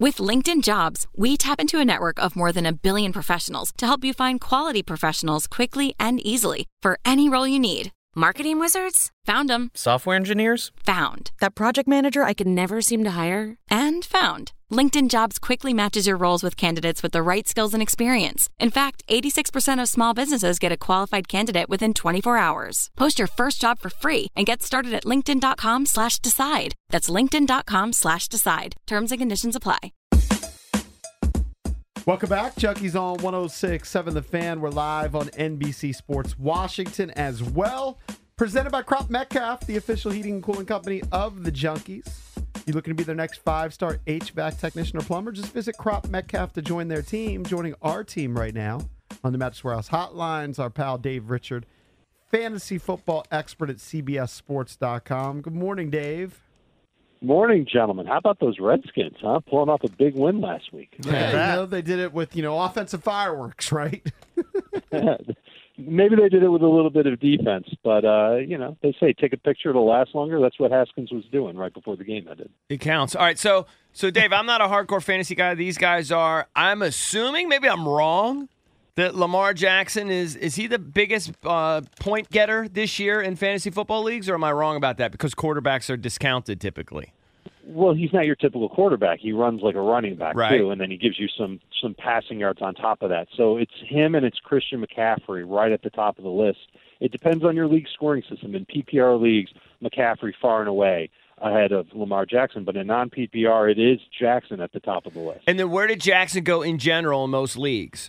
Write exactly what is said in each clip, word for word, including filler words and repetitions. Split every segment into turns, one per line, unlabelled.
With LinkedIn Jobs, we tap into a network of more than a billion professionals to help you find quality professionals quickly and easily for any role you need. Marketing wizards? Found them.
Software engineers?
Found. That project manager I could never seem to hire? And found. LinkedIn Jobs quickly matches your roles with candidates with the right skills and experience. In fact, eighty-six percent of small businesses get a qualified candidate within twenty-four hours. Post your first job for free and get started at linkedin.com slash decide. That's linkedin.com slash decide. Terms and conditions apply.
Welcome back. Junkies on one oh six point seven The Fan. We're live on N B C Sports Washington as well. Presented by Crop Metcalf, the official heating and cooling company of the Junkies. You looking to be their next five-star H V A C technician or plumber? Just visit Crop Metcalf to join their team. Joining our team right now on the Mattress Warehouse Hotlines, our pal Dave Richard, fantasy football expert at C B S Sports dot com. Good morning, Dave.
Morning, gentlemen. How about those Redskins, huh? Pulling off a big win last week.
Yeah, you know, they did it with, you know, offensive fireworks, right?
Maybe they did it with a little bit of defense, but, uh, you know, they say take a picture, it'll last longer. That's what Haskins was doing right before the game ended.
It counts. All right, so, so Dave, I'm not a hardcore fantasy guy. These guys are. I'm assuming, maybe I'm wrong, that Lamar Jackson is, is he the biggest uh, point getter this year in fantasy football leagues, or am I wrong about that? Because quarterbacks are discounted typically.
Well, he's not your typical quarterback. He runs like a running back,
right,
too, and then he gives you some some passing yards on top of that. So it's him and it's Christian McCaffrey right at the top of the list. It depends on your league scoring system. In P P R leagues, McCaffrey far and away ahead of Lamar Jackson, but in non-P P R, it is Jackson at the top of the list.
And then where did Jackson go in general in most leagues?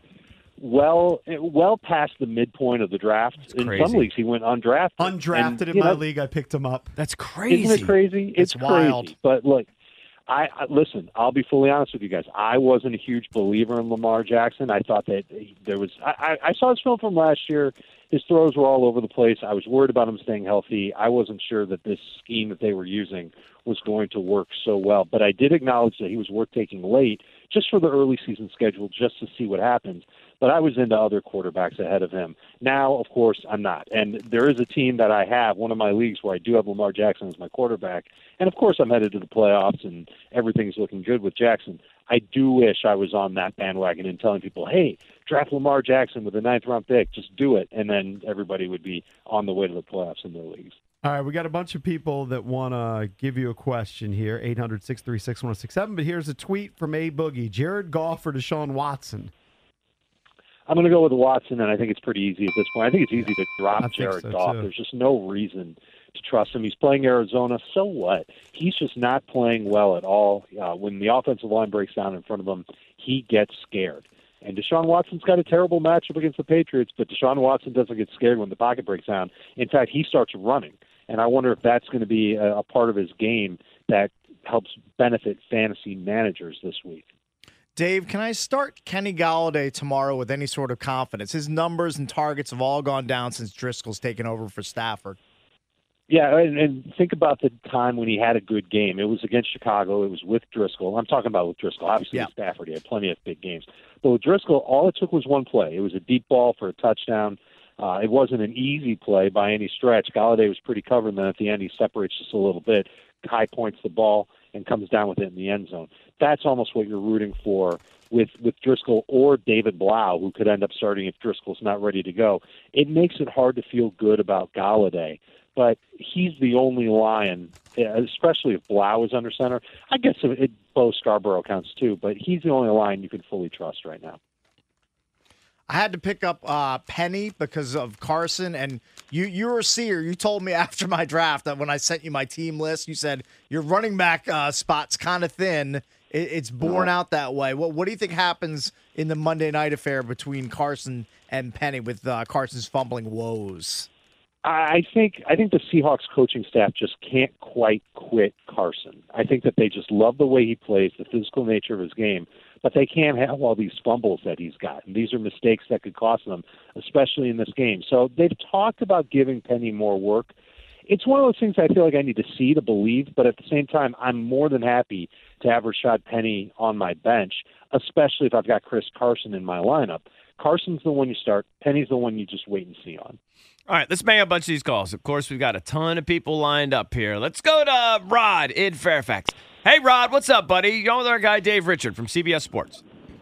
Well, well past the midpoint of the draft.
That's
in
crazy.
some leagues, he went undrafted.
Undrafted
and,
in my
know,
league, I picked him up.
That's crazy.
Isn't it crazy?
It's
It's
wild.
crazy. But look, I, I listen. I'll be fully honest with you guys. I wasn't a huge believer in Lamar Jackson. I thought that there was. I, I saw his film from last year. His throws were all over the place. I was worried about him staying healthy. I wasn't sure that this scheme that they were using was going to work so well. But I did acknowledge that he was worth taking late just for the early season schedule, just to see what happens. But I was into other quarterbacks ahead of him. Now, of course, I'm not. And there is a team that I have, one of my leagues, where I do have Lamar Jackson as my quarterback. And, of course, I'm headed to the playoffs, and everything's looking good with Jackson. I do wish I was on that bandwagon and telling people, hey, draft Lamar Jackson with a ninth-round pick. Just do it. And then everybody would be on the way to the playoffs in their leagues.
All right, we got a bunch of people that want to give you a question here, eight hundred, six three six, one oh six seven. But here's a tweet from A Boogie. Jared Goff or Deshaun Watson?
I'm going to go with Watson, and I think it's pretty easy at this point. I think it's easy to drop
I think
Jared
so,
Goff.
too.
There's just no reason to trust him. He's playing Arizona. So what? He's just not playing well at all. Uh, when the offensive line breaks down in front of him, he gets scared. And Deshaun Watson's got a terrible matchup against the Patriots, but Deshaun Watson doesn't get scared when the pocket breaks down. In fact, he starts running. And I wonder if that's going to be a, a part of his game that helps benefit fantasy managers this week.
Dave, can I start Kenny Golladay tomorrow with any sort of confidence? His numbers and targets have all gone down since Driscoll's taken over for Stafford.
Yeah, and, and think about the time when he had a good game. It was against Chicago. It was with Driscoll. I'm talking about with Driscoll. Obviously,
Yeah.
with Stafford, he had plenty of big games. But with Driscoll, all it took was one play. It was a deep ball for a touchdown. Uh, it wasn't an easy play by any stretch. Golladay was pretty covered, and then at the end he separates just a little bit, high points the ball, and comes down with it in the end zone. That's almost what you're rooting for with, with Driscoll or David Blau, who could end up starting if Driscoll's not ready to go. It makes it hard to feel good about Golladay, but he's the only Lion, especially if Blau is under center. I guess it, it, Bo Scarborough counts too, but he's the only Lion you can fully trust right now.
I had to pick up uh, Penny because of Carson, and you you were a seer. You told me after my draft that when I sent you my team list, you said your running back uh, spot's kind of thin. It, it's borne out that way. What what do you think happens in the Monday night affair between Carson and Penny with uh, Carson's fumbling woes?
I think I think the Seahawks coaching staff just can't quite quit Carson. I think that they just love the way he plays, the physical nature of his game, but they can't have all these fumbles that he's got. And these are mistakes that could cost them, especially in this game. So they've talked about giving Penny more work. It's one of those things I feel like I need to see to believe, but at the same time, I'm more than happy to have Rashad Penny on my bench, especially if I've got Chris Carson in my lineup. Carson's the one you start. Penny's the one you just wait and see on.
All right, let's make a bunch of these calls. Of course, we've got a ton of people lined up here. Let's go to Rod in Fairfax. Hey, Rod, what's up, buddy? You're on with our guy Dave Richard from C B S Sports.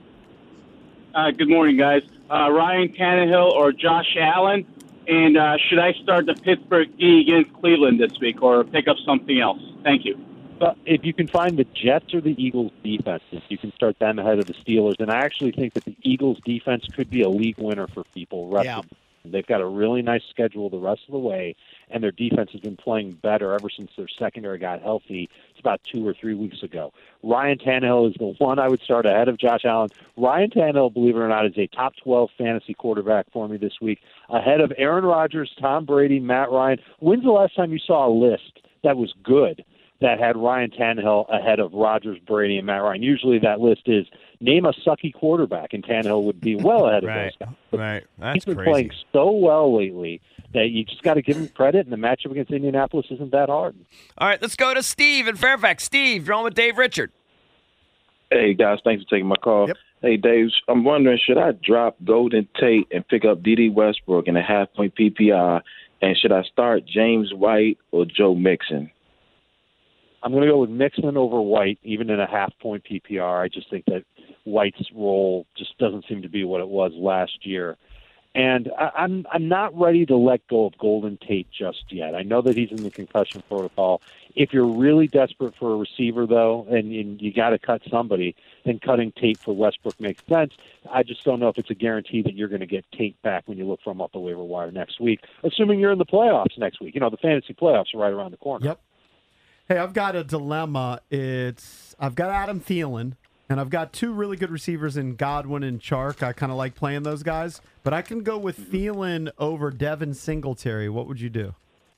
Uh, good morning, guys. Uh, Ryan Tannehill or Josh Allen? And uh, should I start the Pittsburgh D against Cleveland this week or pick up something else? Thank you.
But if you can find the Jets or the Eagles defenses, you can start them ahead of the Steelers. And I actually think that the Eagles defense could be a league winner for people.
Yeah.
They've got a really nice schedule the rest of the way, and their defense has been playing better ever since their secondary got healthy. It's about two or three weeks ago. Ryan Tannehill is the one I would start ahead of Josh Allen. Ryan Tannehill, believe it or not, is a top twelve fantasy quarterback for me this week, ahead of Aaron Rodgers, Tom Brady, Matt Ryan. When's the last time you saw a list that was good that had Ryan Tannehill ahead of Rodgers, Brady, and Matt Ryan? Usually that list is name a sucky quarterback, and Tannehill would be well ahead of
Right,
those guys. But
right. That's
he's been
crazy.
playing so well lately that you just got to give him credit, and the matchup against Indianapolis isn't that hard.
All right, let's go to Steve in Fairfax. Steve, you're on with Dave Richard.
Hey, guys, thanks for taking my call.
Yep.
Hey, Dave, I'm wondering, should I drop Golden Tate and pick up D D Westbrook in a half-point P P R, and should I start James White or Joe Mixon?
I'm going to go with Mixon over White, even in a half-point P P R. I just think that White's role just doesn't seem to be what it was last year. And I, I'm I'm not ready to let go of Golden Tate just yet. I know that he's in the concussion protocol. If you're really desperate for a receiver, though, and, and you got to cut somebody, then cutting Tate for Westbrook makes sense. I just don't know if it's a guarantee that you're going to get Tate back when you look for him off the waiver wire next week, assuming you're in the playoffs next week. You know, the fantasy playoffs are right around the corner.
Yep. Hey, I've got a dilemma. It's I've got Adam Thielen, and I've got two really good receivers in Godwin and Chark. I kind of like playing those guys, but I can go with Thielen over Devin Singletary. What would you do?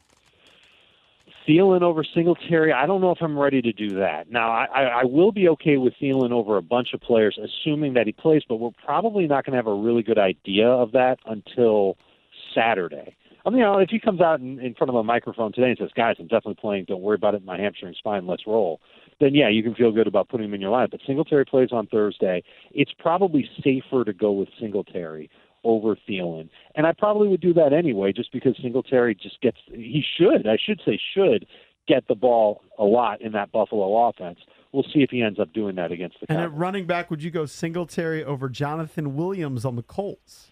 Thielen over Singletary, I don't know if I'm ready to do that. Now, I, I, I will be okay with Thielen over a bunch of players, assuming that he plays, but we're probably not going to have a really good idea of that until Saturday. I mean, you know, if he comes out in, in front of a microphone today and says, guys, I'm definitely playing, don't worry about it, my hamstring spine, let's roll, then, yeah, you can feel good about putting him in your lineup. But Singletary plays on Thursday. It's probably safer to go with Singletary over Thielen. And I probably would do that anyway, just because Singletary just gets – he should, I should say should, get the ball a lot in that Buffalo offense. We'll see if he ends up doing that against the
And
Cowboys.
at running back, would you go Singletary over Jonathan Williams on the Colts?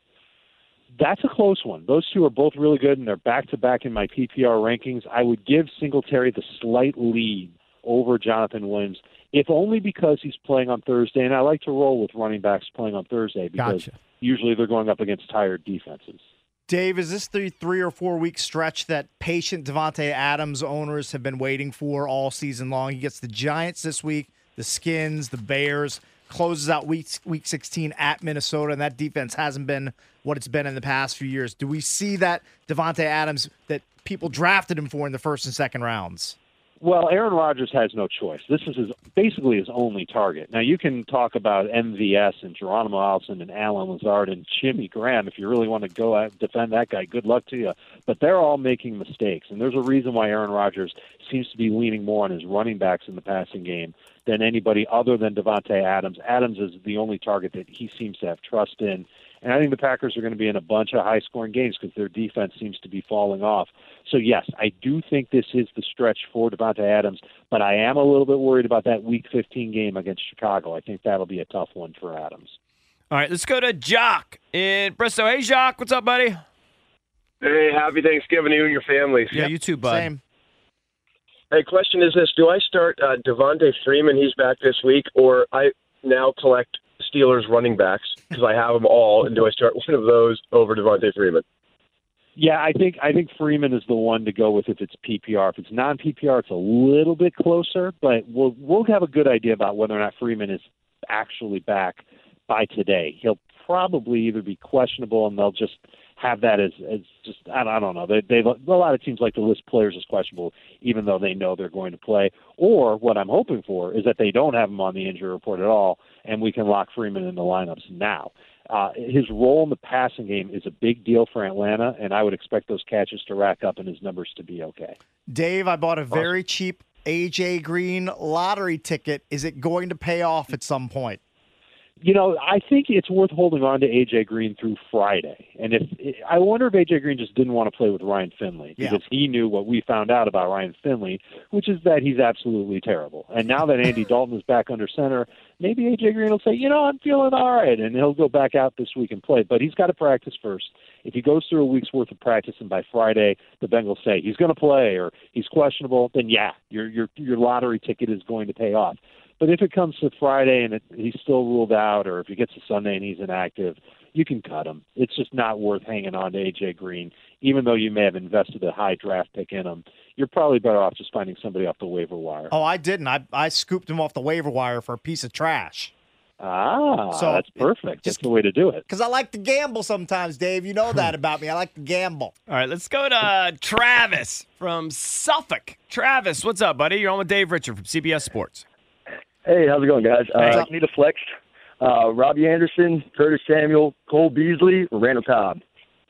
That's a close one. Those two are both really good, and they're back-to-back in my P P R rankings. I would give Singletary the slight lead over Jonathan Williams, if only because he's playing on Thursday, and I like to roll with running backs playing on Thursday because
Gotcha.
usually they're going up against tired defenses.
Dave, is this the three or four week stretch that patient Devontae Adams owners have been waiting for all season long? He gets the Giants this week, the Skins, the Bears, closes out week week sixteen at Minnesota, and that defense hasn't been what it's been in the past few years. Do we see that Devontae Adams that people drafted him for in the first and second rounds?
Well, Aaron Rodgers has no choice. This is his, basically his only target. Now, you can talk about M V S and Geronimo Allison and Alan Lazard and Jimmy Graham. If you really want to go out and defend that guy, good luck to you. But they're all making mistakes, and there's a reason why Aaron Rodgers seems to be leaning more on his running backs in the passing game than anybody other than Devontae Adams. Adams is the only target that he seems to have trust in. And I think the Packers are going to be in a bunch of high-scoring games because their defense seems to be falling off. So, yes, I do think this is the stretch for Devontae Adams, but I am a little bit worried about that Week fifteen game against Chicago. I think that'll be a tough one for Adams.
All right, let's go to Jock in Bristol. Hey, Jock, what's up, buddy?
Hey, happy Thanksgiving to you and your families.
Yeah, you too, bud.
Same.
Hey, question is this. Do I start uh, Devontae Freeman, he's back this week, or I now collect Steelers running backs because I have them all, and do I start one of those over Devontae Freeman?
Yeah, I think I think Freeman is the one to go with if it's P P R. If it's non-P P R, it's a little bit closer, but we'll we'll have a good idea about whether or not Freeman is actually back by today. He'll probably either be questionable, and they'll just have that as, as just I don't, I don't know. They they a lot of teams like to list players as questionable, even though they know they're going to play. Or what I'm hoping for is that they don't have him on the injury report at all, and we can lock Freeman in the lineups now. Uh, his role in the passing game is a big deal for Atlanta, and I would expect those catches to rack up and his numbers to be okay.
Dave, I bought a very cheap A J Green lottery ticket. Is it going to pay off at some point?
You know, I think it's worth holding on to A J. Green through Friday. And if I wonder if A J. Green just didn't want to play with Ryan Finley
Yeah.
because he knew what we found out about Ryan Finley, which is that he's absolutely terrible. And now that Andy Dalton is back under center, maybe A J. Green will say, you know, I'm feeling all right, and he'll go back out this week and play. But he's got to practice first. If he goes through a week's worth of practice and by Friday the Bengals say he's going to play or he's questionable, then yeah, your your your lottery ticket is going to pay off. But if it comes to Friday and it, he's still ruled out, or if he gets to Sunday and he's inactive, you can cut him. It's just not worth hanging on to A J. Green, even though you may have invested a high draft pick in him. You're probably better off just finding somebody off the waiver wire.
Oh, I didn't. I I scooped him off the waiver wire for a piece of trash.
Ah,
So
that's perfect. That's the way to do it.
Because I like to gamble sometimes, Dave. You know that about me. I like to gamble.
All right, let's go to uh, Travis from Suffolk. Travis, what's up, buddy? You're on with Dave Richard from C B S Sports.
Hey, how's it going, guys?
Hey.
Uh, need a flex. Uh, Robbie Anderson, Curtis Samuel, Cole Beasley, or Randall Cobb.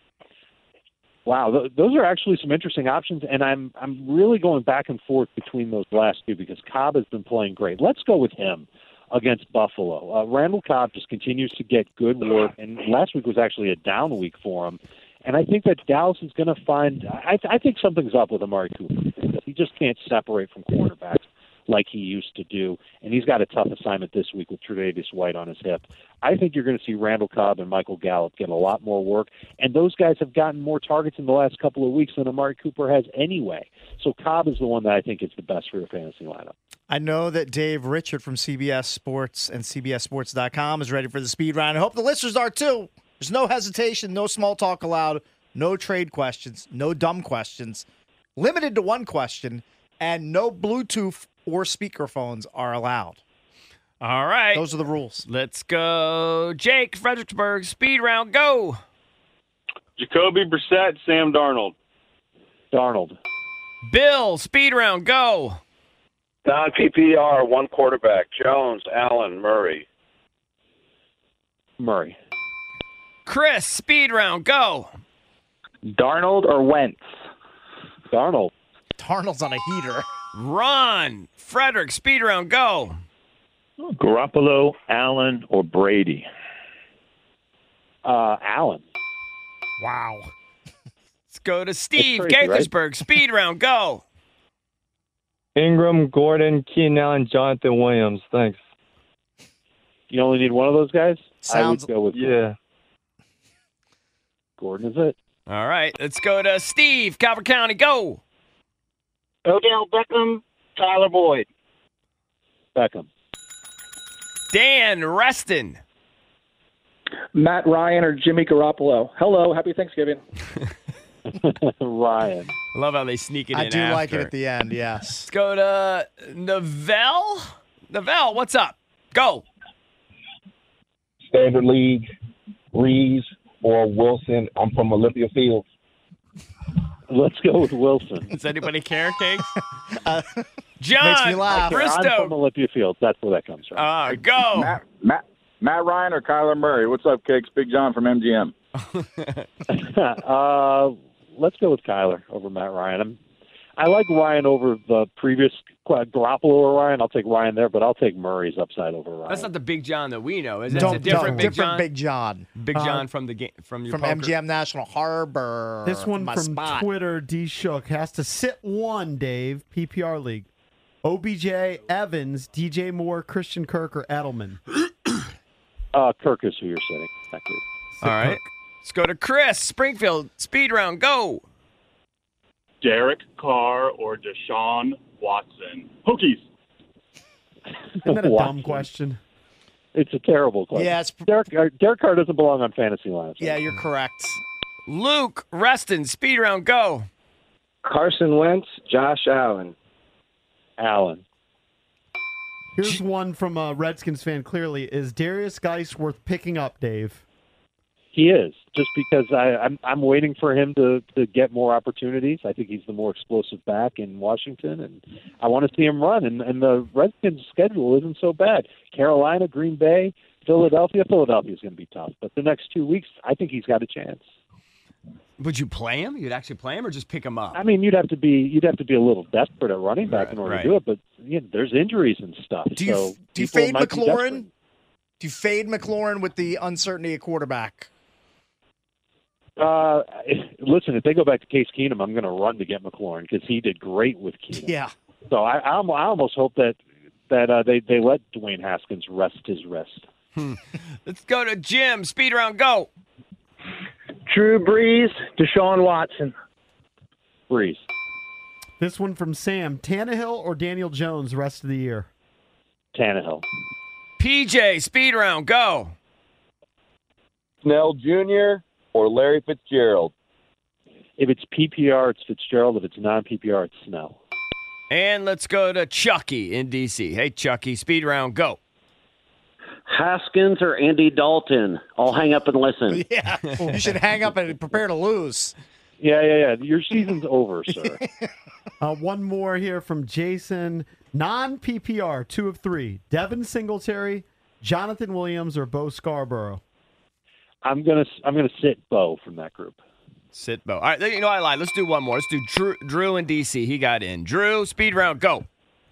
Wow, th- those are actually some interesting options, and I'm I'm really going back and forth between those last two because Cobb has been playing great. Let's go with him against Buffalo. Uh, Randall Cobb just continues to get good work, and last week was actually a down week for him. And I think that Dallas is going to find I, – I think something's up with Amari Cooper. He just can't separate from quarterbacks like he used to do, and he's got a tough assignment this week with Tre'Davious White on his hip. I think you're going to see Randall Cobb and Michael Gallup get a lot more work, and those guys have gotten more targets in the last couple of weeks than Amari Cooper has anyway. So Cobb is the one that I think is the best for your fantasy lineup.
I know that Dave Richard from C B S Sports and C B S Sports dot com is ready for the speed round. I hope the listeners are too. There's no hesitation, no small talk allowed, no trade questions, no dumb questions, limited to one question, and no Bluetooth or speakerphones are allowed.
All right.
Those are the rules.
Let's go. Jake, Fredericksburg, speed round, go.
Jacoby Brissett, Sam Darnold.
Darnold.
Bill, speed round, go.
Non P P R, one quarterback. Jones, Allen, Murray.
Murray.
Chris, speed round, go.
Darnold or Wentz?
Darnold.
Darnold's on a heater.
Ron, Frederick, speed round, go.
Garoppolo, Allen, or Brady?
Uh, Allen.
Wow.
Let's go to Steve,
crazy,
Gaithersburg,
right?
speed round, go.
Ingram, Gordon, Keenan Allen, Jonathan Williams. Thanks.
You only need one of those guys?
Sounds,
I would go with
Yeah.
Gordon. Is it?
All right, let's go to Steve, Calvert County, go.
Odell Beckham, Tyler Boyd.
Beckham.
Dan, Reston.
Matt Ryan or Jimmy Garoppolo? Hello, happy Thanksgiving.
Ryan.
I love how they sneak it in
I do
after.
like it at the end, yes.
Let's go to Novell. Novell, what's up? Go.
Standard League, Reeves, or Wilson. I'm from Olympia Fields.
Let's go with Wilson.
Does anybody care, Cakes?
uh,
John,
makes me laugh.
I'm from Olympia Fields. That's where that comes from.
Uh, go.
Matt, Matt, Matt Ryan or Kyler Murray? What's up, Cakes? Big John from M G M.
uh, let's go with Kyler over Matt Ryan. I'm, I like Ryan over the previous Garoppolo or Ryan. I'll take Ryan there, but I'll take Murray's upside over Ryan.
That's not the Big John that we know, is it?
Don't-
It's a different
don't.
Big
Different
John.
Big John.
Big
Uh,
John from the game from your
From
poker.
M G M National Harbor.
This one
my
from
spot.
Twitter, D Shook, has to sit one, Dave, P P R League. O B J, Evans, D J Moore, Christian Kirk, or Edelman?
Uh, Kirk is who you're sitting. That group.
All right. Let's go to Chris, Springfield, speed round, go.
Derek Carr or Deshaun Watson. Hokies.
Isn't that a dumb
Watson.
question?
It's a terrible question.
Yeah, it's,
Derek, uh, Derek Carr doesn't belong on fantasy lineups.
yeah, you're correct.
Luke, Reston, speed round, go.
Carson Wentz, Josh Allen.
Allen.
Here's one from a Redskins fan, clearly. Is Darius Geis worth picking up, Dave?
He is, just because I, I'm I'm waiting for him to, to get more opportunities. I think he's the more explosive back in Washington, and I want to see him run. And, and the Redskins' schedule isn't so bad. Carolina, Green Bay, Philadelphia. Philadelphia is going to be tough, but the next two weeks, I think he's got a chance.
Would you play him? You'd actually play him or just pick him up?
I mean, you'd have to be you'd have to be a little desperate at running back
Right,
in order
right.
to do it, but you know, there's injuries and stuff.
Do you,
so
do you
people
fade
might be
McLaurin?
desperate.
Do you fade McLaurin with the uncertainty at quarterback?
Uh, listen, if they go back to Case Keenum, I'm going to run to get McLaurin because he did great with Keenum.
Yeah.
So I, I, I almost hope that that uh, they they let Dwayne Haskins rest his wrist.
Hmm. Let's go to Jim. Speed round, go.
Drew Brees, Deshaun Watson.
Brees.
This one from Sam. Tannehill or Daniel Jones the rest of the year?
Tannehill.
P J, speed round, go.
Snell Junior or Larry Fitzgerald?
If it's P P R, it's Fitzgerald. If it's non-P P R, it's Snell.
And let's go to Chucky in D C. Hey, Chucky, speed round, go.
Haskins or Andy Dalton? I'll hang up and listen.
Yeah, you should hang up and prepare to lose.
Yeah, yeah, yeah. Your season's over, sir.
Uh, one more here from Jason. Non-P P R, two of three. Devin Singletary, Jonathan Williams, or Bo Scarborough?
I'm gonna I'm gonna sit Bo from that group.
Sit Bo. All right, you know I lied. Let's do one more. Let's do Drew, Drew in D C. He got in. Drew, speed round, go.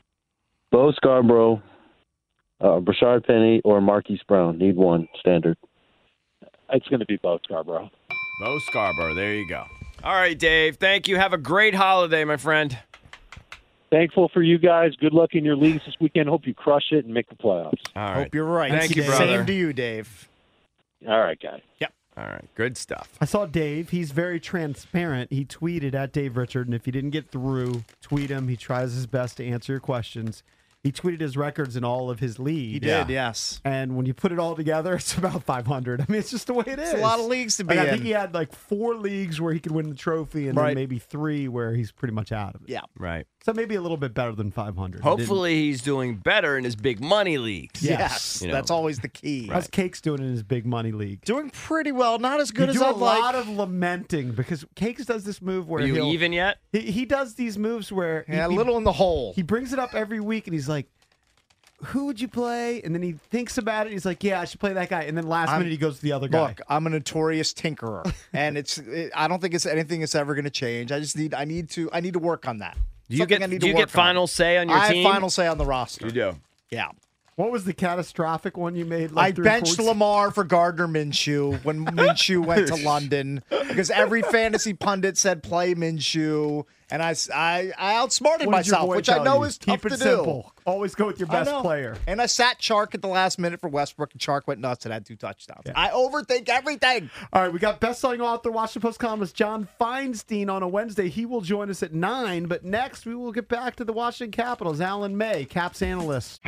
Bo Scarborough, uh, Brashard Penny, or Marquise Brown. Need one standard.
It's going to be Bo Scarborough.
Bo Scarborough. There you go. All right, Dave. Thank you. Have a great holiday, my friend.
Thankful for you guys. Good luck in your leagues this weekend. Hope you crush it and make the playoffs.
All right.
Hope you're right.
Thank you, brother.
Same to you, Dave.
All right, guys.
Yep.
All right. Good stuff.
I saw Dave. He's very transparent. He tweeted at Dave Richard, and if you didn't get through, tweet him. He tries his best to answer your questions. He tweeted his records in all of his leagues.
He did, yes.
And when you put it all together, it's about five hundred. I mean, it's just the way it is.
It's a lot of leagues to be
Like,
in.
I think he had like four leagues where he could win the trophy, and
Right.
then maybe three where he's pretty much out of it.
Yeah.
Right.
So maybe a little bit better than five hundred.
Hopefully he's doing better in his big money leagues.
Yes,
You know.
that's always the key.
How's Cake's doing in his big money league?
Doing pretty well. Not as good
you
as
do
I'd
a
like.
lot of lamenting because Cakes does this move where
Are you
he'll,
even yet?
He, he does these moves where
Yeah, a
he,
little in the hole.
He brings it up every week and he's like, "Who would you play?" And then he thinks about it. He's like, "Yeah, I should play that guy." And then last
I'm-
minute he goes to the other guy.
Look, I'm a notorious tinkerer, and it's. It, I don't think it's anything that's ever going to change. I just need. I need to. I need to work on that.
Do you
Something
get,
I need
do
to
you
work
get final
on.
say on your
I
team?
have final say on the roster.
You do.
Yeah.
What was the catastrophic one you made? Like
I
three or
benched
four weeks-
Lamar for Gardner Minshew when Minshew went to London because every fantasy pundit said play Minshew, and I, s- I, I outsmarted
What did your
myself,
boy
which I
tell
know
you?
is tough
Keep it
to
simple. Always go with your
do. I
best
know.
player.
And I sat Chark at the last minute for Westbrook, and Chark went nuts and had two touchdowns. I overthink everything.
All right, we got best-selling author, Washington Post columnist John Feinstein on a Wednesday. He will join us at nine, but next we will get back to the Washington Capitals. Alan May, Caps analyst.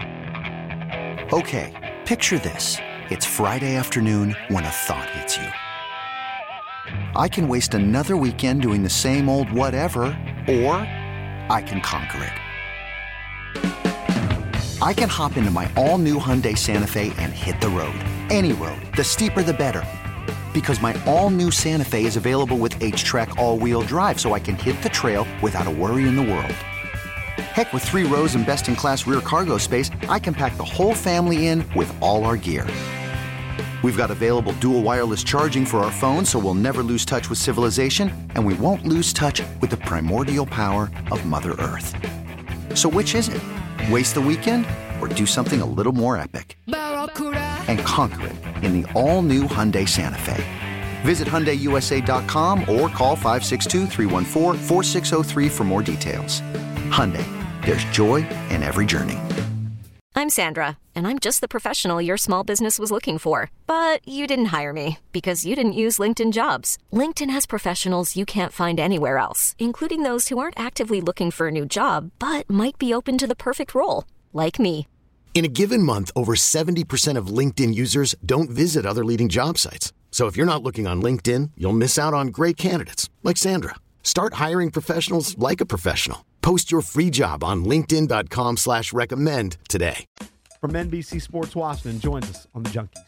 Okay, picture this. It's Friday afternoon when a thought hits you. I can waste another weekend doing the same old whatever, or I can conquer it. I can hop into my all-new Hyundai Santa Fe and hit the road. Any road. The steeper, the better. Because my all-new Santa Fe is available with H-Track all-wheel drive, so I can hit the trail without a worry in the world. Heck, with three rows and best-in-class rear cargo space, I can pack the whole family in with all our gear. We've got available dual wireless charging for our phones, so we'll never lose touch with civilization, and we won't lose touch with the primordial power of Mother Earth. So which is it? Waste the weekend or do something a little more epic? And conquer it in the all-new Hyundai Santa Fe. Visit Hyundai U S A dot com or call five six two, three one four, four six zero three for more details. Hyundai, there's joy in every journey.
I'm Sandra, and I'm just the professional your small business was looking for. But you didn't hire me because you didn't use LinkedIn Jobs. LinkedIn has professionals you can't find anywhere else, including those who aren't actively looking for a new job, but might be open to the perfect role, like me.
In a given month, over seventy percent of LinkedIn users don't visit other leading job sites. So if you're not looking on LinkedIn, you'll miss out on great candidates like Sandra. Start hiring professionals like a professional. Post your free job on linkedin dot com slash recommend today.
From N B C Sports Washington joins us on the Junkies.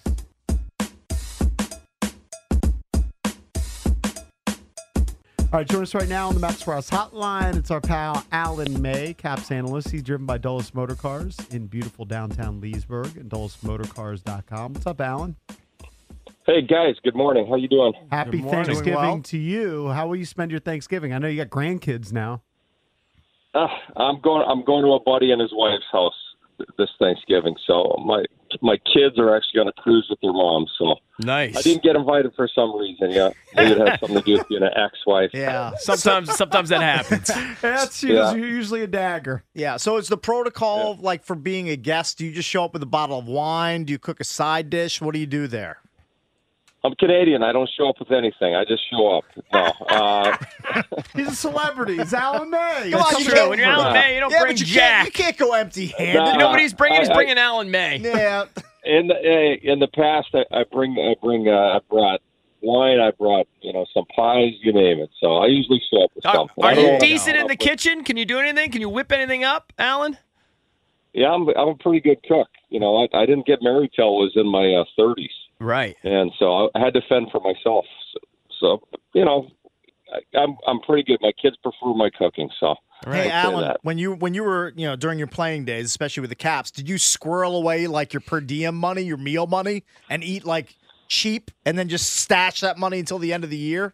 All right, join us right now on the Max Rouse Hotline. It's our pal Alan May, Caps analyst. He's driven by Dulles Motor Cars in beautiful downtown Leesburg and dulles motor cars dot com. What's up, Alan?
Hey, guys. Good morning. How you doing?
Happy
Good morning.
Thanksgiving
Doing well?
to you. How will you spend your Thanksgiving? I know you got grandkids now.
Uh, I'm going. I'm going to a buddy and his wife's house th- this Thanksgiving. So my my kids are actually going to cruise with their mom. So
nice.
I didn't get invited for some reason. Yeah, maybe it has something to do with being an ex-wife.
Yeah.
Sometimes, sometimes that happens.
That's
Yeah.
usually a dagger.
Yeah. So it's the protocol like for being a guest. Do you just show up with a bottle of wine? Do you cook a side dish? What do you do there?
I'm Canadian. I don't show up with anything. I just show up. No. Uh,
He's a celebrity. He's Alan May.
Come on,
That's
you
true.
can't-
When you're Alan May, you don't
yeah,
bring
but you
Jack.
Can't, you can't go empty-handed.
No.
You know what he's bringing? He's
I- I-
bringing Alan May.
Yeah.
in the eh, in the past, I, I bring I bring uh, I brought wine. I brought you know some pies. You name it. So I usually show up with
Are,
something.
are
I don't
you
know.
decent in the kitchen? Can you do anything? Can you whip anything up, Alan?
Yeah, I'm I'm a pretty good cook. You know, I, I didn't get married till I was in my uh, thirties.
Right.
And so I had to fend for myself. So, so you know, I, I'm I'm pretty good. My kids prefer my cooking, so.
Hey,
I'd say
Alan,
that.
when you when you were you know during your playing days, especially with the Caps, did you squirrel away like your per diem money, your meal money, and eat like cheap, and then just stash that money until the end of the year?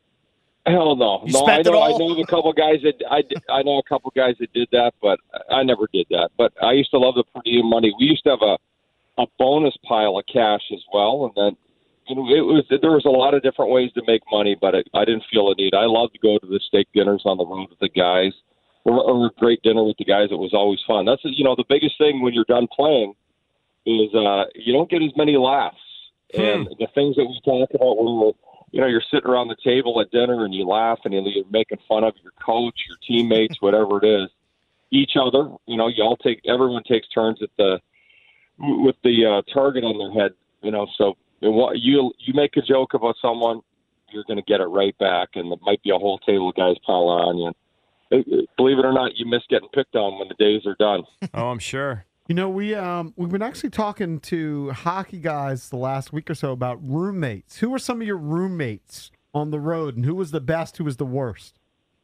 Hell no,
You
no. I
spent it
know I
all?
know a couple guys that I, I know a couple guys that did that, but I never did that. But I used to love the per diem money. We used to have a a bonus pile of cash as well, and then you know it was there was a lot of different ways to make money, but it, I didn't feel a need. I loved to go to the steak dinners on the road with the guys. Or, or a great dinner with the guys. It was always fun. That's you know the biggest thing when you're done playing is uh, you don't get as many laughs. And the things that we talk about when we're, you know, you're sitting around the table at dinner and you laugh and you're making fun of your coach, your teammates, whatever it is, each other. You know, you all take everyone takes turns at the with the uh, target on their head. You know, so what you you make a joke about someone, you're going to get it right back, and there might be a whole table of guys piling on you. Believe it or not, you miss getting picked on when the days are done.
Oh, I'm sure.
You know, we um we've been actually talking to hockey guys the last week or so about roommates. Who were some of your roommates on the road, and who was the best? Who was the worst?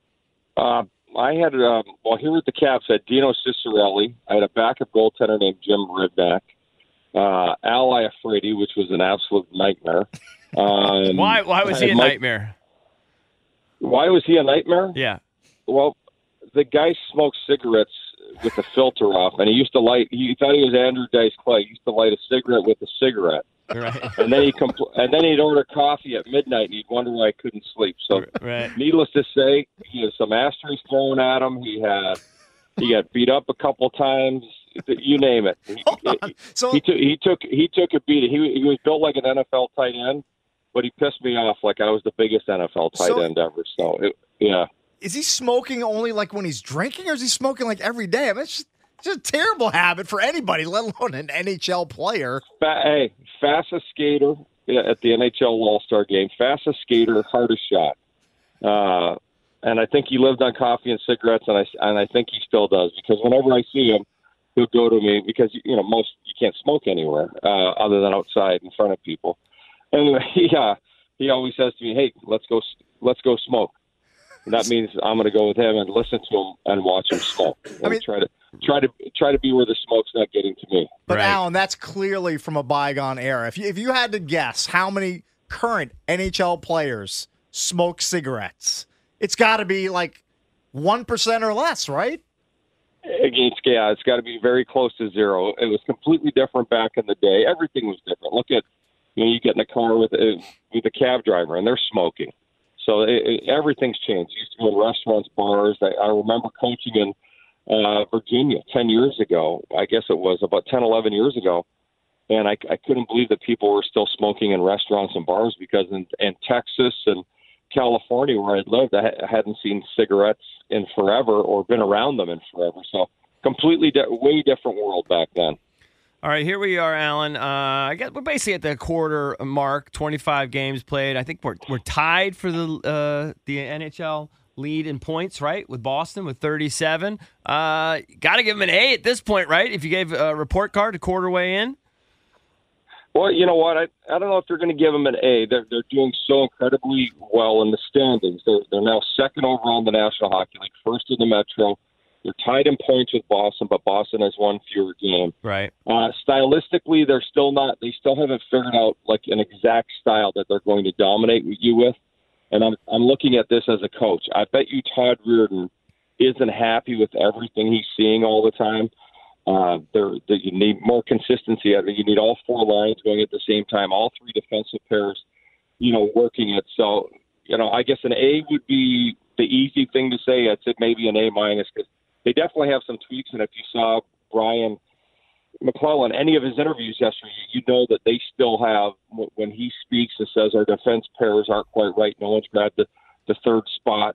Uh, I had um, well here at the Caps, I had Dino Ciccarelli. I had a backup goaltender named Jim Ribnak. Uh, Al Iafredi, which was an absolute nightmare. Um,
Why? Why was
I
he
had
a
Mike-
nightmare?
Why was he a nightmare?
Yeah.
Well, the guy smoked cigarettes with the filter off, and he used to light. He thought he was Andrew Dice Clay. He used to light a cigarette with a cigarette,
Right.
and then he compl- and then he'd order coffee at midnight, and he'd wonder why he couldn't sleep. So,
Right.
needless to say, he had some ashtrays thrown at him. He had he got beat up a couple times. You name it. He, he,
so
he took he took he took a beating. He he was built like an N F L tight end, but he pissed me off like I was the biggest N F L tight
So-
end ever. So, it, yeah.
Is he smoking only like when he's drinking, or is he smoking like every day? I mean, it's just, it's just a terrible habit for anybody, let alone an N H L player.
Fa- hey, fastest skater at the N H L All-Star game, fastest skater, hardest shot. Uh, and I think he lived on coffee and cigarettes, and I, and I think he still does, because whenever I see him, he'll go to me, because, you know, most, you can't smoke anywhere uh, other than outside in front of people. Anyway, he, uh, he always says to me, hey, let's go, let's go smoke. And that means I'm going to go with him and listen to him and watch him smoke. And
I mean-
try to try to try to be where the smoke's not getting to me.
But Alan, that's clearly from a bygone era. If you, if you had to guess how many current N H L players smoke cigarettes, it's got to be like one percent or less, right?
Against yeah, it's got to be very close to zero. It was completely different back in the day. Everything was different. Look at you know you get in a car with a, with a cab driver and they're smoking. So it, it, everything's changed. Used to go in restaurants, bars. I, I remember coaching in uh, Virginia ten years ago. I guess it was about ten, eleven years ago. And I, I couldn't believe that people were still smoking in restaurants and bars, because in, in Texas and California, where I'd lived, I, ha- I hadn't seen cigarettes in forever or been around them in forever. So completely, di- way different world back then.
All right, here we are, Alan. Uh, I guess we're basically at the quarter mark. twenty-five games played. I think we're we're tied for the uh, the N H L lead in points, right? With Boston with thirty-seven. Uh, Got to give them an A at this point, right? If you gave a report card a quarter way in.
Well, you know what? I I don't know if they're going to give them an A. They're they're doing so incredibly well in the standings. They're they're now second overall in the National Hockey League, first in the Metro. They're tied in points with Boston, but Boston has one fewer game.
Right.
Uh, stylistically, they're still not. They still haven't figured out like an exact style that they're going to dominate you with. And I'm I'm looking at this as a coach. I bet you Todd Reardon isn't happy with everything he's seeing all the time. Uh, there, there, you need more consistency. You need all four lines going at the same time, all three defensive pairs, you know, working it. So, you know, I guess an A would be the easy thing to say. I'd say maybe an A minus because they definitely have some tweaks. And if you saw Brian McClellan, any of his interviews yesterday, you know that they still have, when he speaks and says our defense pairs aren't quite right, no one's grabbed the, the third spot,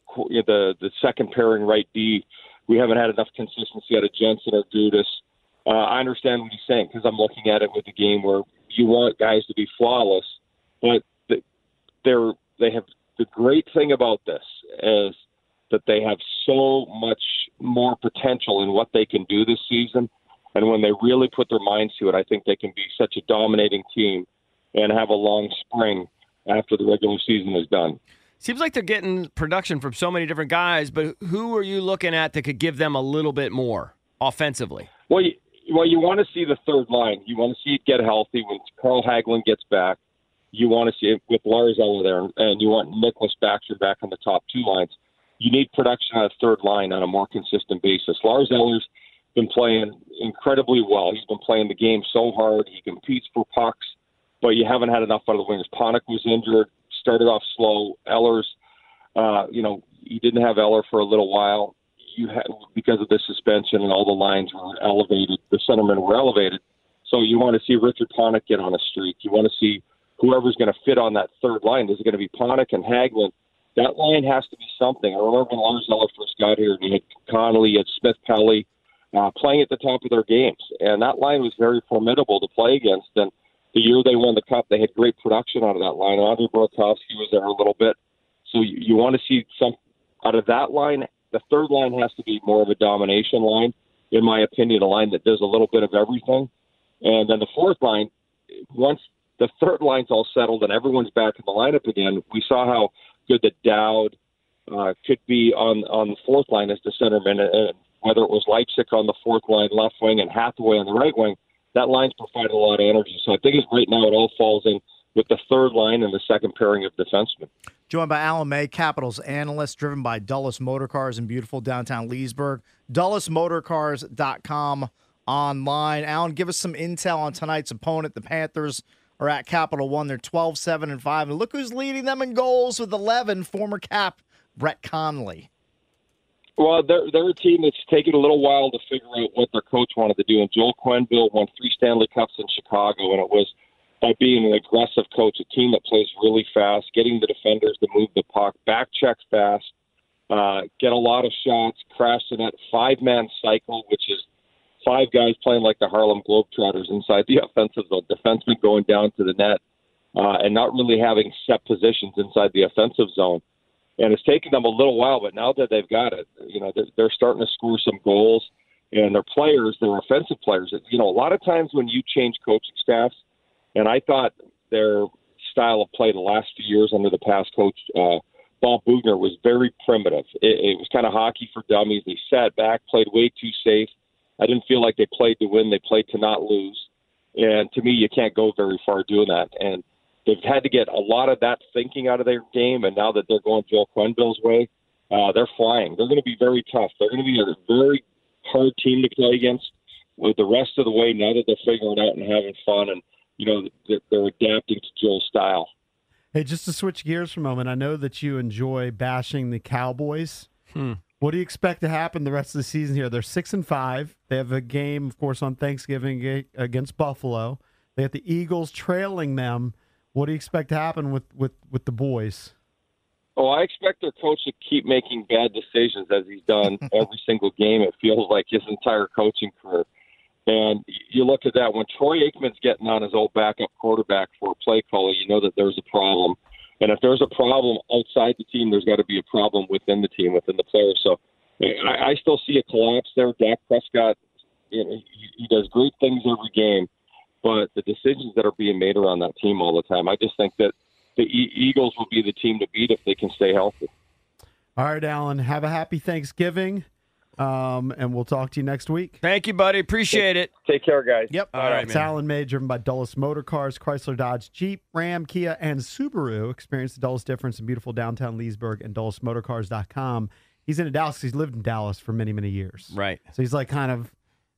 the the second pairing right D. We haven't had enough consistency out of Jensen or Dudas. Uh, I understand what he's saying because I'm looking at it with the game where you want guys to be flawless, but they're they have the great thing about this is that they have so much more potential in what they can do this season. And when they really put their minds to it, I think they can be such a dominating team and have a long spring after the regular season is done.
Seems like they're getting production from so many different guys, but who are you looking at that could give them a little bit more offensively?
Well, you, well, you want to see the third line. You want to see it get healthy when Carl Hagelin gets back. You want to see it with Lars Eller there, and you want Nicholas Baxter back on the top two lines. You need production on a third line on a more consistent basis. Lars Eller's been playing incredibly well. He's been playing the game so hard. He competes for pucks, but you haven't had enough out of the wingers. Panik was injured, started off slow. Eller's, uh, you know, you didn't have Eller for a little while. You had, because of the suspension and all the lines were elevated, the centermen were elevated. So you want to see Richard Panik get on a streak. You want to see whoever's going to fit on that third line. Is it going to be Panik and Hagelin? That line has to be something. I remember when Lars Eller first got here, and he had Connolly, he had Smith Pelly uh, playing at the top of their games. And that line was very formidable to play against. And the year they won the Cup, they had great production out of that line. Andre Burakovsky was there a little bit. So you, you want to see some out of that line. The third line has to be more of a domination line, in my opinion, a line that does a little bit of everything. And then the fourth line, once the third line's all settled and everyone's back in the lineup again, we saw how good that Dowd uh, could be on, on the fourth line as the centerman, and whether it was Leipzig on the fourth line left wing and Hathaway on the right wing, that line's provided a lot of energy. So I think it's right now it all falls in with the third line and the second pairing of defensemen.
Joined by Alan May, Capitals analyst, driven by Dulles Motor Cars in beautiful downtown Leesburg. Dulles Motor Cars dot com online. Alan, give us some intel on tonight's opponent. The Panthers are at Capital One. They're twelve, seven, and five. And look who's leading them in goals with eleven, former Cap Brett Connolly.
Well, they're, they're a team that's taken a little while to figure out what their coach wanted to do. And Joel Quenneville won three Stanley Cups in Chicago, and it was by being an aggressive coach, a team that plays really fast, getting the defenders to move the puck, back check fast, uh, get a lot of shots, crash the net, five-man cycle, which is five guys playing like the Harlem Globetrotters inside the offensive zone, defensemen going down to the net, uh, and not really having set positions inside the offensive zone. And it's taken them a little while, but now that they've got it, you know, they're, they're starting to score some goals. And their players, their offensive players, you know, a lot of times when you change coaching staffs, and I thought their style of play the last few years under the past coach, uh, Bob Bugner, was very primitive. It, it was kind of hockey for dummies. They sat back, played way too safe. I didn't feel like they played to win. They played to not lose. And to me, you can't go very far doing that. And they've had to get a lot of that thinking out of their game. And now that they're going Joel Quenneville's way, uh, they're flying. They're going to be very tough. They're going to be a very hard team to play against with the rest of the way now that they're figuring it out and having fun. And, you know, they're, they're adapting to Joel's style.
Hey, just to switch gears for a moment, I know that you enjoy bashing the Cowboys.
Hmm.
What do you expect to happen the rest of the season here? They're six and five. They have a game, of course, on Thanksgiving against Buffalo. They have the Eagles trailing them. What do you expect to happen with, with, with the boys?
Oh, I expect their coach to keep making bad decisions as he's done every single game. It feels like his entire coaching career. And you look at that, when Troy Aikman's getting on his old backup quarterback for a play caller, you know that there's a problem. And if there's a problem outside the team, there's got to be a problem within the team, within the players. So I, I still see a collapse there. Dak Prescott, you know, he, he does great things every game, but the decisions that are being made around that team all the time, I just think that the e- Eagles will be the team to beat if they can stay healthy.
All right, Alan, have a happy Thanksgiving. Um, and we'll talk to you next week.
Thank you, buddy. Appreciate it.
Take care, guys.
Yep.
All right,
It's
man.
Alan May, driven by Dulles Motor Cars, Chrysler, Dodge, Jeep, Ram, Kia, and Subaru. Experience the Dulles difference in beautiful downtown Leesburg and Dulles Motor Cars dot com. He's in Dallas. He's lived in Dallas for many, many years.
Right.
So he's like kind of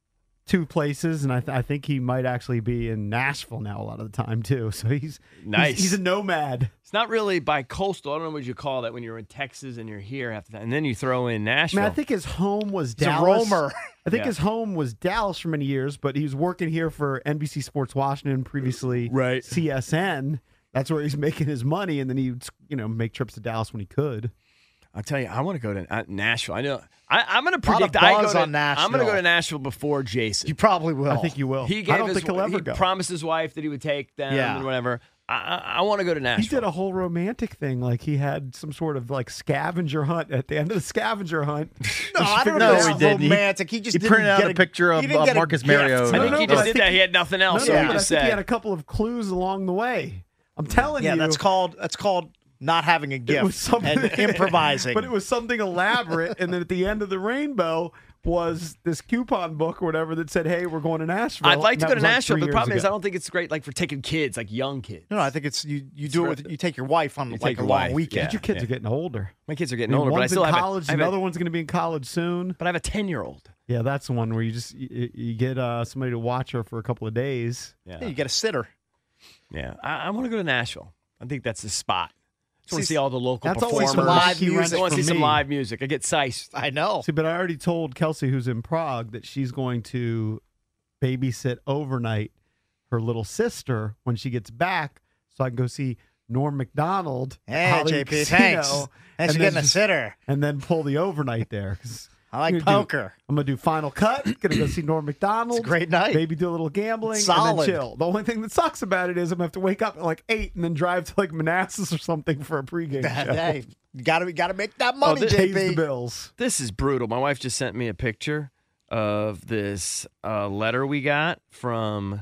two places, and I, th- I think he might actually be in Nashville now a lot of the time too. So he's
Nice.
He's, he's a nomad.
It's not really bi-coastal. I don't know what you call that when you're in Texas and you're here half the time. And then you throw in Nashville.
I mean, I think his home was
He's a
Dallas.
roamer.
I think
Yeah.
his home was Dallas for many years, but he was working here for N B C Sports Washington, previously
Right.
C S N. That's where he's making his money, and then he'd you know make trips to Dallas when he could.
I'll tell you, I want to go to uh, Nashville. I know. I, I'm going to
Lot of
predict I go
buzz
to,
on Nashville.
I'm going to go to Nashville before Jason.
You probably will.
I think you will.
He gave
I don't
his,
think he'll ever
he
go.
promised his wife that he would take them
Yeah.
and whatever. I, I, I want to go to Nashville.
He did a whole romantic thing, like he had some sort of like scavenger hunt at the end of the scavenger hunt.
No, I don't
No,
know.
he
It's
didn't. He-
romantic. He, just
he
didn't
printed out
get
a picture
he
of,
didn't
uh,
get a
Marcus
gift.
Mariota.
I think
No,
he
no,
just
I
did
think-
that. He had nothing else,
No,
so
no,
he
but I
just
think he
said.
had a couple of clues along the way. I'm telling
Yeah,
you.
that's called that's called not having a
it
gift
was something,
and improvising.
But it was something elaborate, and then at the end of the rainbow was this coupon book or whatever that said, "Hey, we're going to Nashville."
I'd like
And
to
that
go to
was like
Nashville.
three
The
years
problem is,
ago.
I don't think it's great like for taking kids, like young kids.
no, no, I think it's you. You do it with you take your wife on
You
like
take
a
your
long
wife,
weekend.
But your kids
yeah.
are getting older.
My kids are
I
getting
mean,
older, but I
one's
still
in
have
college.
a, I have a-
another one's going to be in college soon.
But I have a ten-year-old.
Yeah, that's the one where you just you, you get uh, somebody to watch her for a couple of days.
Yeah,
Yeah, you get a sitter.
yeah. I, I want to go to Nashville. I think that's the spot. I want to
See,
see all the local
that's
performers.
always some live
I
music
want to
for
see some
me.
live music. I get sized.
I know.
See, but I already told Kelsey, who's in Prague, that she's going to babysit overnight her little sister when she gets back, so I can go see Norm Macdonald. at
Hey,
Hollywood
J P,
Casino,
thanks. Thanks
and
for
then
getting a
just-
sitter.
and then pull the overnight there. 'cause
I like
I'm gonna do-
poker.
I'm gonna do Final Cut. Gonna go see Norm Macdonald.
It's a great night.
Maybe do a little gambling
Solid.
and then chill. The only thing that sucks about it is I'm gonna have to wake up at like eight and then drive to like Manassas or something for a pregame show.
Hey, you gotta gotta make that money,
this-
J
Pays the
P.
bills.
This is brutal. My wife just sent me a picture of this uh, letter we got from.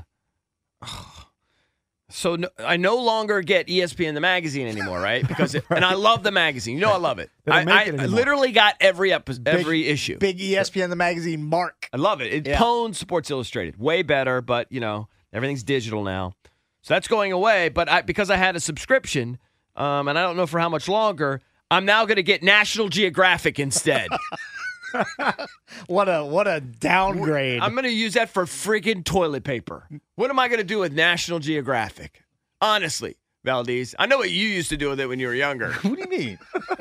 So no, I no longer get E S P N the magazine anymore, right? Because it, and I love the magazine. You know I love it.
They
I,
don't make
I,
it
I
anymore.
literally got every episode, every issue.
Big E S P N the magazine mark.
I love it. It
Yeah.
pwned Sports Illustrated. Way better, but you know, everything's digital now. So that's going away. But I, because I had a subscription, um, and I don't know for how much longer, I'm now going to get National Geographic instead.
What a what a downgrade.
I'm going to use that for friggin' toilet paper. What am I going to do with National Geographic? Honestly, Valdez, I know what you used to do with it when you were younger.
What do you mean?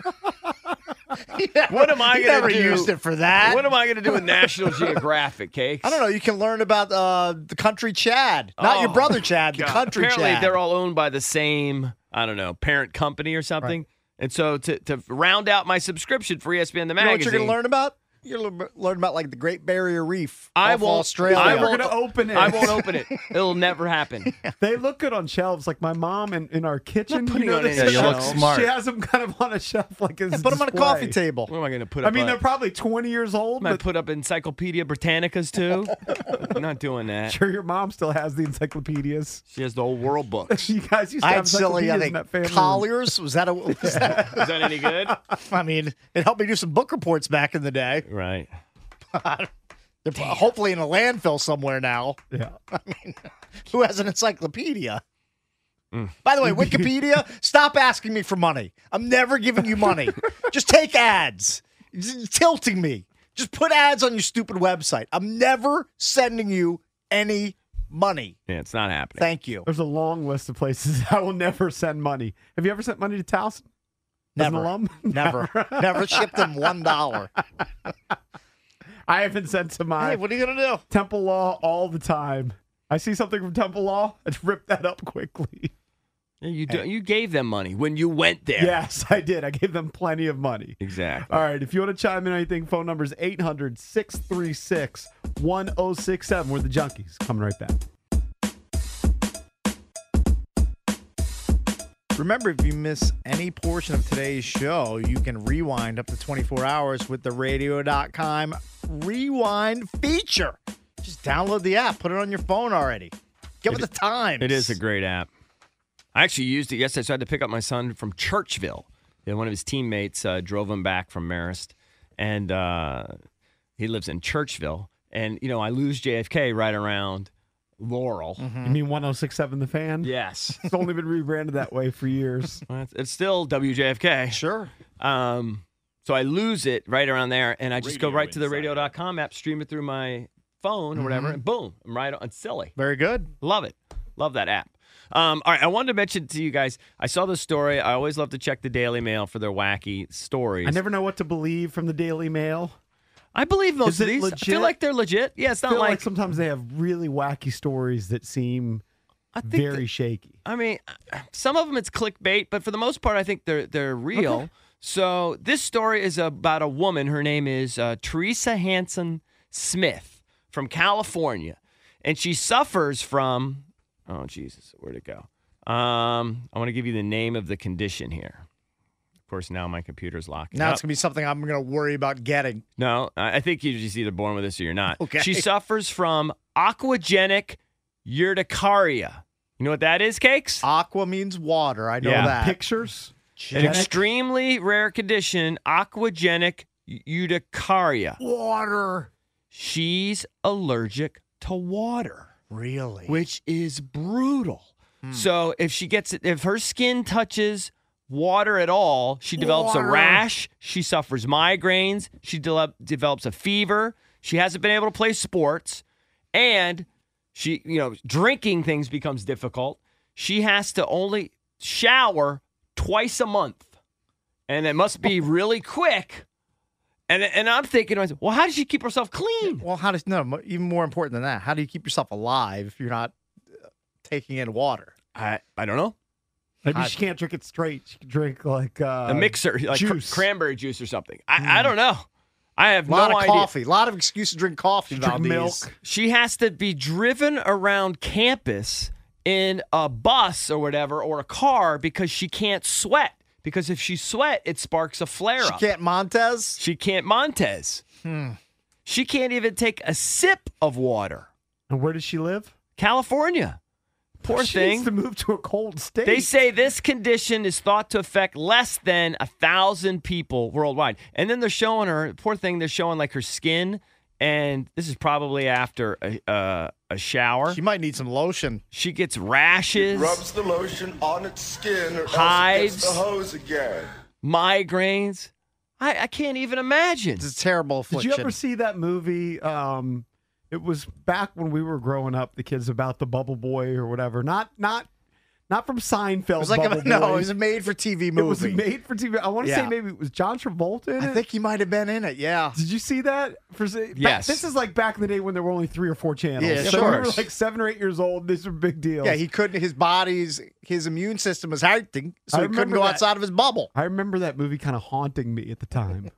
What am I
You
going
never
to do?
used it for that.
What am I going to do with National Geographic, Cakes?
I don't know. You can learn about uh, the country Chad, not your
Oh,
brother Chad, the
God.
country
Apparently,
Chad.
they're all owned by the same, I don't know, parent company or something. And so to, to round out my subscription for E S P N the
You know what
magazine,
you're going to learn about? You're going to learn about like the Great Barrier Reef.
I
off
won't.
Australia.
I
We're
won't
gonna open it.
I won't open it. It'll never happen.
They look good on shelves. Like my mom in, in our kitchen.
putting
you know,
on
this
any
is-
Yeah, you look
smart.
She has them kind of on a shelf, like as
Yeah, put them on a
display.
coffee table.
What am I going to put
I
up?
mean,
a-
they're probably twenty years old,
I
but
put up Encyclopedia Britannicas too. I'm not doing that.
sure your mom still has the encyclopedias.
She has the whole world books.
You guys used to
I
have
had silly, I
encyclopedias in
think,
that family room.
Colliers. Was that a? Was that,
Is that any good?
I mean, it helped me do some book reports back in the day.
Right.
They're pro- hopefully in a landfill somewhere now.
Yeah.
I mean, who has an encyclopedia?
Mm.
By the way, Wikipedia, stop asking me for money. I'm never giving you money. Just take ads. It's tilting me. Just put ads on your stupid website. I'm never sending you any money.
Yeah, it's not happening.
Thank you.
There's a long list of places I will never send money. Have you ever sent money to Towson? As an
Never.
alum?
Never. Never shipped them one dollar.
I haven't sent to my
Hey, what are you gonna do?
Temple Law all the time. I see something from Temple Law, I'd rip that up quickly.
Yeah, you do, you gave them money when you went there.
Yes, I did. I gave them plenty of money.
Exactly.
All right, if you want to chime in on anything, phone number is eight hundred, six three six, one oh six seven. We're the Junkies. Coming right back.
Remember, if you miss any portion of today's show, you can rewind up to twenty-four hours with the radio dot com rewind feature. Just download the app, put it on your phone already. Get with the times.
It is a great app. I actually used it yesterday, so I had to pick up my son from Churchville. Yeah, one of his teammates uh, drove him back from Marist, and uh, he lives in Churchville. And, you know, I lose J F K right around Laurel.
You mean one oh six seven The Fan?
Yes.
It's only been rebranded that way for years.
Well, it's, it's still W J F K.
Sure.
Um, so I lose it right around there, and I just go right to the radio dot com app, stream it through my phone or whatever,
Mhm.
and boom, I'm right on. Silly.
Very good.
Love it. Love that app. Um, all right, I wanted to mention to you guys, I saw this story. I always love to check the Daily Mail for their wacky stories.
I never know what to believe from the Daily Mail.
I believe most
Is
of
it
these. I
legit?
feel like they're legit. Yeah, it's
I
not
feel
like,
like sometimes they have really wacky stories that seem very
that-
shaky.
I mean, some of them it's clickbait, but for the most part, I think they're they're real.
Okay.
So this story is about a woman. Her name is uh, Teresa Hanson Smith from California, and she suffers from. Oh Jesus, where'd it go? Um, I want to give you the name of the condition here. Of course, now my computer's locking
Now
up.
it's going to be something I'm going to worry about getting.
No, I I think you're just either born with this or you're not.
Okay.
She suffers from aquagenic urticaria. You know what that is, Cakes?
Aqua means water. I know
Yeah.
that.
Pictures?
An extremely rare condition, aquagenic urticaria.
Water.
She's allergic to water.
Really?
Which is brutal. So if she gets it, if her skin touches water at all, she develops
Water.
a rash. She suffers migraines. She de- develops a fever. She hasn't been able to play sports, and she, you know, drinking things becomes difficult. She has to only shower twice a month, and it must be really quick. And and I'm thinking, to myself, well, how does she keep herself clean?
Well, how does no? mo- Even more important than that, how do you keep yourself alive if you're not uh, taking in water?
I I don't know.
Maybe
I-
she can't drink it straight. She can drink like uh,
A mixer, like cr-
juice.
cranberry juice or something. I, I don't know. I have
A lot
no
of
idea.
coffee. A lot of excuses to drink coffee.
Drink
Valdez.
milk.
She has to be driven around campus in a bus or whatever, or a car, because she can't sweat. Because if she sweat, it sparks a flare
She
up.
can't Montez.
She can't Montez.
Hmm.
She can't even take a sip of water.
And where does she live?
California. Poor
she
thing.
needs to move to a cold state.
They say this condition is thought to affect less than a thousand people worldwide. And then they're showing her, poor thing, they're showing like her skin. And this is probably after a, uh, a shower.
She might need some lotion.
She gets rashes,
Rubs the lotion on its skin or
Hives.
else it gets the hose again.
migraines. I, I can't even imagine.
It's a terrible
Did
affliction.
you ever see that movie? Um, it was back when we were growing up. The kids about the Bubble Boy or whatever. Not not not from Seinfeld.
It was like
Bubble
a, no,
Boy.
it was a made-for-T V
It
movie.
was made for T V. I want to
Yeah.
say maybe it was John Travolta in
I
it.
think he might have been in it. Yeah.
Did you see that? For back-
Yes.
This is like back in the day when there were only three or four channels.
Yeah,
so
sure.
we were like seven or eight years old. These were big deals.
Yeah, he couldn't. His body's his immune system was hurting, so
I
he couldn't
remember
go
that.
outside of his bubble.
I remember that movie kind of haunting me at the time.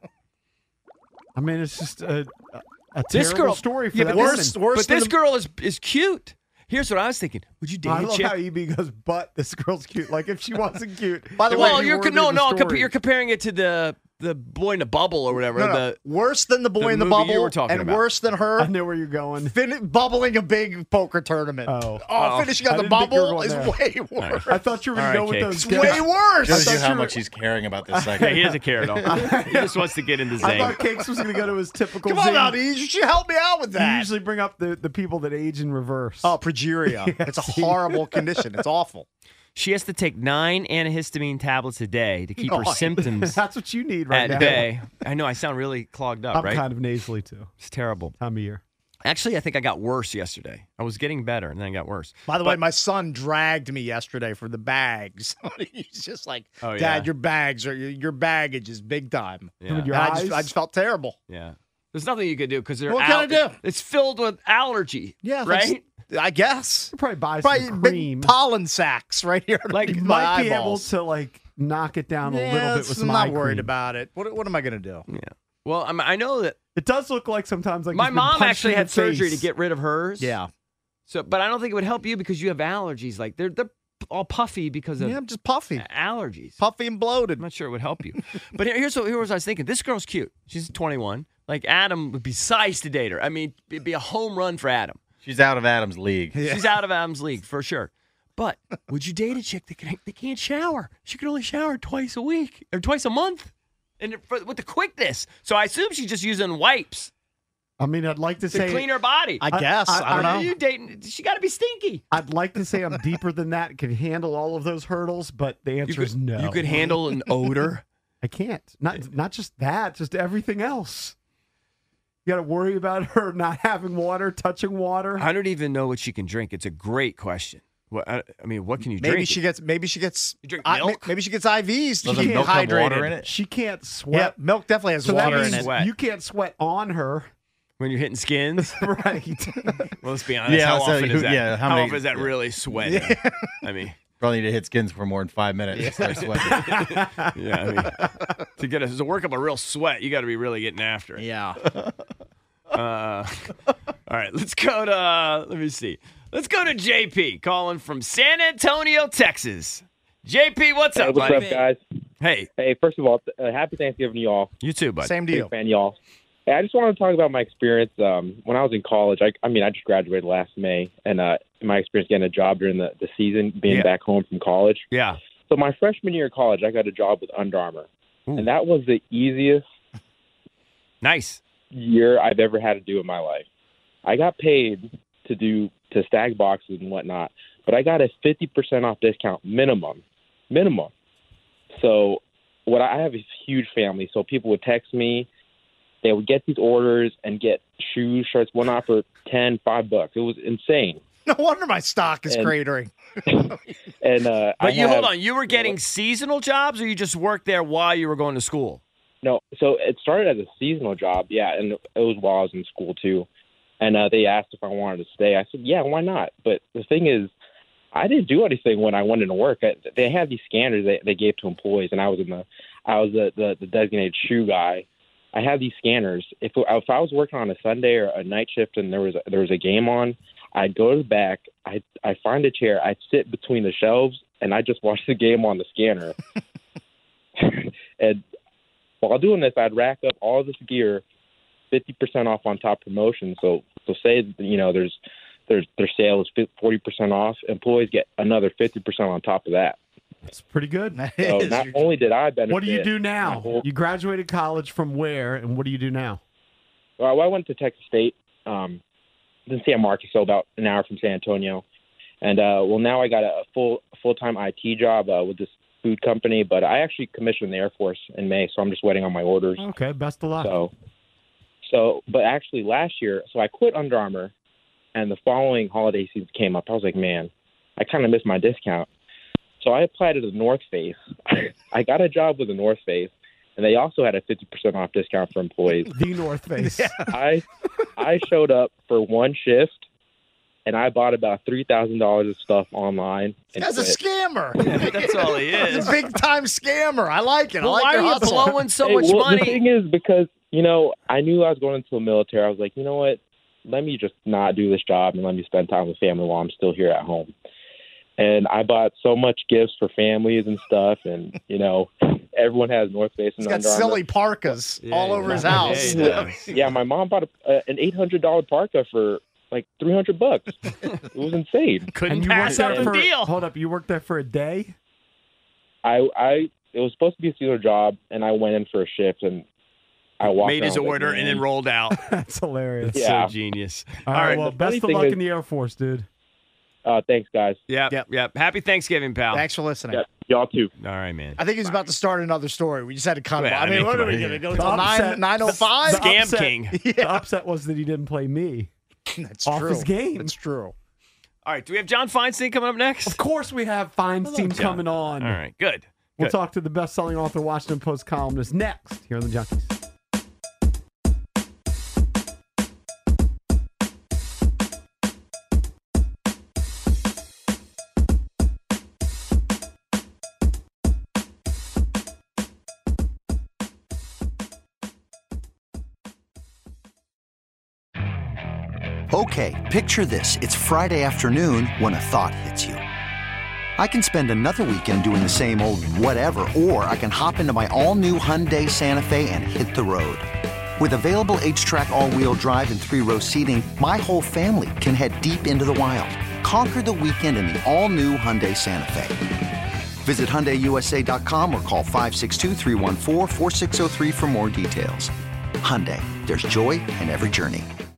I mean, it's just a, a, a
This
terrible
girl,
story for
yeah,
that
but
woman.
this, but this girl is is cute. Here's what I was thinking. Would you date
I
a
love
chick?
how E B goes, but this girl's cute. Like if she wasn't cute,
By the
it
way,
wouldn't
well,
be
you're
worthy
no
of the
no.
story.
Compa- you're comparing it to the the boy in the bubble or whatever.
No, no,
The
worse than the boy
the
in the
movie you
bubble,
were talking
and
about.
worse than her
I know where you're going.
fin- bubbling a big poker tournament.
Oh.
Oh.
finishing
I
on the
didn't think you were
bubble
going
is
there.
way worse.
I thought you were going to
All
go
right,
with
Cakes.
those.
Way worse.
Shows
I
you
thought
how
you were-
much he's caring about this
yeah,
segment.
he doesn't care at all. He just wants to get in the
I
zing.
thought Cakes was going to go to his typical.
Come on,
zing.
Valdez, you should help me out with
You
that.
usually bring up the, the people that age in reverse.
Oh, progeria.
Yeah,
it's a
see.
horrible condition. It's awful.
She has to take nine antihistamine tablets a day to keep her
Oh,
symptoms
That's what you need right
at
now.
bay. I know I sound really clogged up,
I'm
right?
kind of nasally too.
It's terrible.
Time of year.
Actually, I think I got worse yesterday. I was getting better, and then I got worse.
By the way,
But-
my son dragged me yesterday for the bags. He's just like,
Oh,
Dad,
yeah.
your bags are your, your baggage is big time.
Yeah.
Your
And I just
eyes?
I just felt terrible.
Yeah. There's nothing you could do because they're
What can I do?
It's filled with allergy.
Yeah,
right.
I guess.
You probably buy
Probably
some
big
cream.
pollen sacks right here.
Like,
underneath
Might
my
be able
eyeballs.
to like knock it down a
Yeah,
little bit
that's-
with
I'm
some
not
eye
worried
cream.
about it. What what am I gonna do?
Yeah. Well, I'm, I know that
It does look like sometimes like
my
he's been
mom
punched
actually
in
had
the
surgery
face.
to get rid of hers.
Yeah.
So, but I don't think it would help you because you have allergies. Like they're they're all puffy because of
Yeah, I'm just puffy.
allergies.
Puffy and bloated.
I'm not sure it would help you. But here- here's what, here's what I was thinking. This girl's cute. She's twenty-one. Like Adam would be sized to date her. I mean, it'd be a home run for Adam.
She's out of Adam's league.
She's out of Adam's league for sure. But would you date a chick that can, they can't shower? She can only shower twice a week or twice a month, and for, with the quickness. So I assume she's just using wipes
I mean, I'd like to
to
say
clean her body.
I guess. I, don't
Are
know.
you dating? She got to be stinky.
I'd like to say I'm deeper than that, can handle all of those hurdles, but the answer
You
is
could,
no.
you could handle an odor.
I can't. Not not just that, just everything else. You got to worry about her not having water, touching water.
I don't even know what she can drink. It's a great question. What I, I mean, what can you
Maybe
drink?
she gets. Maybe she gets.
You drink
I-
milk?
maybe she gets I Vs to
Does the
keep
milk have
hydrated.
water in it?
She can't sweat.
Yeah, milk definitely has
So that
water in
means
it.
Sweat.
you can't sweat on her.
When you're hitting skins?
Right.
Well, let's be honest.
Yeah,
how
so
often
you-
is that?
yeah, how
how
many-
often is that
yeah.
really sweating? I mean,
Probably need to hit skins for more than five minutes to start sweating.
yeah. I mean, to get a, to work up a real sweat, you got to be really getting after it.
Yeah.
Uh, all right, let's go to. Uh, let me see. Let's go to J P calling from San Antonio, Texas. J P, what's
Hey,
up,
what's
buddy?
up, guys?
Hey.
Hey, first of all, uh, happy Thanksgiving to y'all.
You too, bud.
Same
Big
deal.
fan, y'all. Hey, I just wanted to talk about my experience um, when I was in college. I, I mean, I just graduated last May, and uh, my experience getting a job during the, the season, being
Yeah.
back home from college.
Yeah.
So my freshman year of college, I got a job with Under Armour, and that was the easiest
Nice.
year I've ever had to do in my life. I got paid to do to stack boxes and whatnot, but I got a fifty percent off discount minimum, minimum. So what I, I have a huge family, so people would text me, they would get these orders and get shoes, shirts, whatnot for ten, five bucks. It was insane.
No wonder my stock is
And-
cratering.
And uh,
But
I
you hold
have-
on. You were getting seasonal jobs, or you just worked there while you were going to school?
No, so it started as a seasonal job, yeah, and it was while I was in school too. And uh, they asked if I wanted to stay. I said, yeah, why not? But the thing is, I didn't do anything when I went into work. I, they had these scanners they, they gave to employees, and I was in the, I was the, the, the designated shoe guy. I had these scanners. If if I was working on a Sunday or a night shift and there was a, there was a game on, I'd go to the back. I I find a chair. I'd sit between the shelves, and I just watch the game on the scanner. And while doing this, I'd rack up all this gear, fifty percent off on top promotion. So, so say you know there's there's their sale is forty percent off. Employees get another fifty percent on top of that.
It's pretty good.
So not only did I benefit.
What do you do
my
now?
whole-
You graduated college from where, and what do you do now?
Well, I went to Texas State, um, in San Marcos, so about an hour from San Antonio, and uh, well, now I got a full full time I T job uh, with this food company. But I actually commissioned in the Air Force in May, so I'm just waiting on my orders.
Okay, best of luck.
So, so, but actually last year, so I quit Under Armour, and the following holiday season came up. I was like, man, I kind of missed my discount. So I applied to the North Face. I got a job with the North Face, and they also had a fifty percent off discount for employees.
The North Face.
I I showed up for one shift, and I bought about three thousand dollars of stuff online. And
That's a
quit.
scammer.
That's all he
He's
is.
a big time scammer. I like it.
Well,
I like
why
your
are you
hustle.
blowing so
Hey,
much
well,
money?
The thing is, because you know, I knew I was going into the military. I was like, you know what? Let me just not do this job and let me spend time with family while I'm still here at home. And I bought so much gifts for families and stuff, and you know, everyone has North Face and
He's got
Under Armour.
silly parkas all over his
Yeah,
house.
yeah, yeah, my mom bought a, uh, an eight hundred dollar parka for like three hundred bucks. It was insane.
Couldn't
And you
pass
worked
up
there
the
for,
deal.
Hold up, you worked there for a day?
I, I, it was supposed to be a seasonal job, and I went in for a shift, and I walked
Made his
around, I was
order
like,
and then
man.
rolled out.
That's hilarious.
That's
Yeah.
so genius.
All right, well,
the
best
funny
of
thing
luck
is-
in the Air Force, dude.
Uh, thanks, guys.
Yep, yep, yep. Happy Thanksgiving, pal.
Thanks for listening.
Yeah, y'all too.
All right, man.
I think he's about to start another story. We just had to cut him
Well,
off. I
I
mean,
mean,
what are
come
we
on.
going to go
The
till
upset-
nine oh five?
the
Scam
upset-
king.
The upset was that he didn't play me.
That's
Off
true.
his game.
That's true.
All right, do we have John Feinstein coming up next?
Of course we have Feinstein
John.
coming on.
All right, good.
We'll
Good.
talk to the best-selling author, Washington Post columnist next here on The Junkies.
Okay, picture this. It's Friday afternoon when a thought hits you. I can spend another weekend doing the same old whatever, or I can hop into my all-new Hyundai Santa Fe and hit the road. With available H-Track all-wheel drive and three-row seating, my whole family can head deep into the wild. Conquer the weekend in the all-new Hyundai Santa Fe. Visit Hyundai U S A dot com or call five six two, three one four, four six zero three for more details. Hyundai, there's joy in every journey.